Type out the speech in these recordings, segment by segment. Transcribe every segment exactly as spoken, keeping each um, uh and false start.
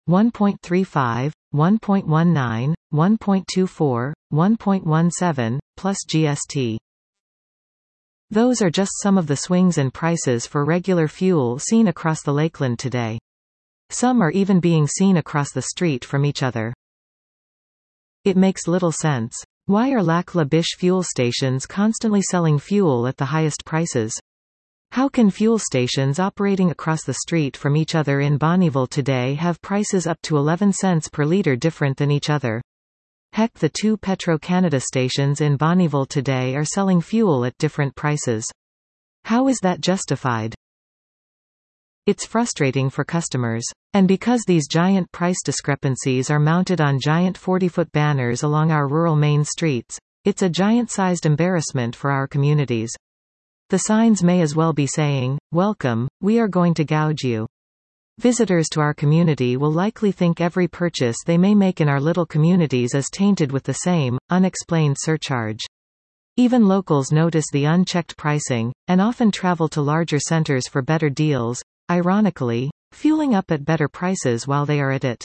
one point three five, one point one nine, one point two four, one point one seven, plus G S T. Those are just some of the swings in prices for regular fuel seen across the Lakeland today. Some are even being seen across the street from each other. It makes little sense. Why are Lac La Biche fuel stations constantly selling fuel at the highest prices? How can fuel stations operating across the street from each other in Bonnyville today have prices up to eleven cents per liter different than each other? Heck, the two Petro-Canada stations in Bonnyville today are selling fuel at different prices. How is that justified? It's frustrating for customers. And because these giant price discrepancies are mounted on giant forty-foot banners along our rural main streets, it's a giant-sized embarrassment for our communities. The signs may as well be saying, "Welcome, we are going to gouge you." Visitors to our community will likely think every purchase they may make in our little communities is tainted with the same, unexplained surcharge. Even locals notice the unchecked pricing, and often travel to larger centers for better deals, ironically, fueling up at better prices while they are at it.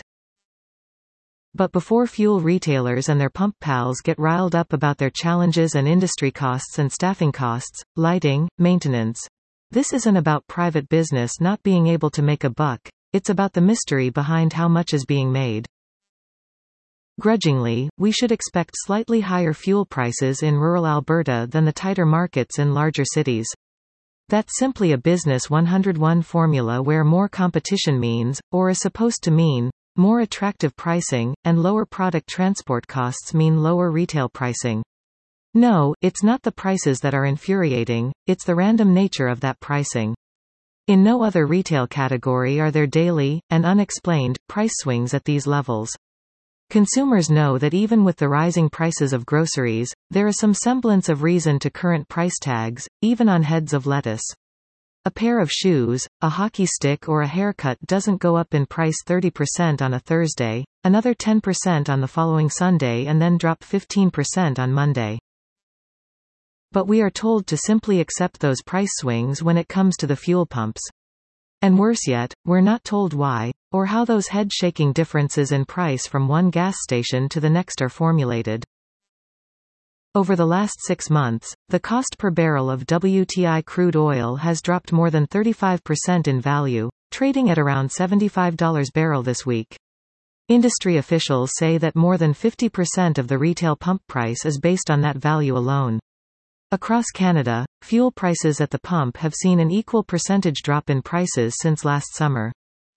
But before fuel retailers and their pump pals get riled up about their challenges and industry costs and staffing costs, lighting, maintenance, this isn't about private business not being able to make a buck, it's about the mystery behind how much is being made. Grudgingly, we should expect slightly higher fuel prices in rural Alberta than the tighter markets in larger cities. That's simply a business one oh one formula where more competition means, or is supposed to mean, more attractive pricing, and lower product transport costs mean lower retail pricing. No, it's not the prices that are infuriating, it's the random nature of that pricing. In no other retail category are there daily, and unexplained, price swings at these levels. Consumers know that even with the rising prices of groceries, there is some semblance of reason to current price tags, even on heads of lettuce. A pair of shoes, a hockey stick or a haircut doesn't go up in price thirty percent on a Thursday, another ten percent on the following Sunday and then drop fifteen percent on Monday. But we are told to simply accept those price swings when it comes to the fuel pumps. And worse yet, we're not told why, or how those head-shaking differences in price from one gas station to the next are formulated. Over the last six months, the cost per barrel of W T I crude oil has dropped more than thirty-five percent in value, trading at around seventy-five dollars per barrel this week. Industry officials say that more than fifty percent of the retail pump price is based on that value alone. Across Canada, fuel prices at the pump have seen an equal percentage drop in prices since last summer.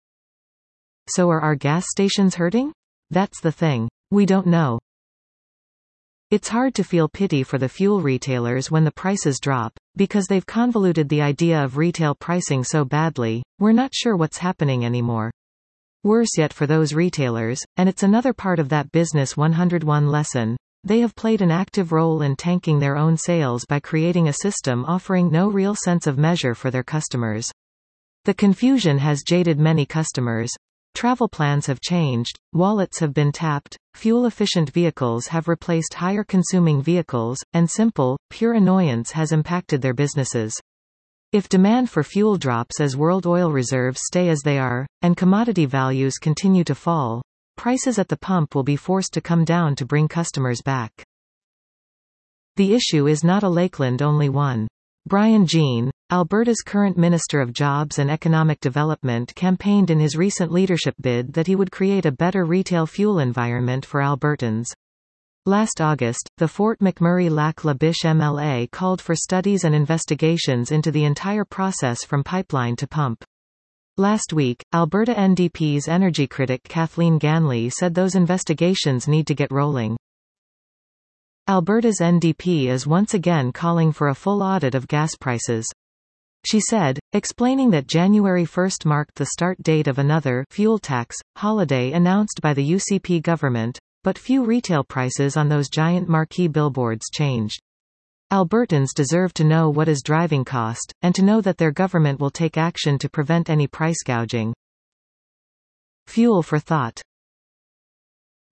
So are our gas stations hurting? That's the thing. We don't know. It's hard to feel pity for the fuel retailers when the prices drop, because they've convoluted the idea of retail pricing so badly, we're not sure what's happening anymore. Worse yet for those retailers, and it's another part of that business one oh one lesson, they have played an active role in tanking their own sales by creating a system offering no real sense of measure for their customers. The confusion has jaded many customers. Travel plans have changed, wallets have been tapped, fuel-efficient vehicles have replaced higher-consuming vehicles, and simple, pure annoyance has impacted their businesses. If demand for fuel drops as world oil reserves stay as they are, and commodity values continue to fall, prices at the pump will be forced to come down to bring customers back. The issue is not a Lakeland-only one. Brian Jean, Alberta's current Minister of Jobs and Economic Development, campaigned in his recent leadership bid that he would create a better retail fuel environment for Albertans. Last August, the Fort McMurray Lac La Biche M L A called for studies and investigations into the entire process from pipeline to pump. Last week, Alberta N D P's energy critic Kathleen Ganley said those investigations need to get rolling. Alberta's N D P is once again calling for a full audit of gas prices. She said, explaining that January first marked the start date of another fuel tax holiday announced by the U C P government, but few retail prices on those giant marquee billboards changed. Albertans deserve to know what is driving cost, and to know that their government will take action to prevent any price gouging. Fuel for thought.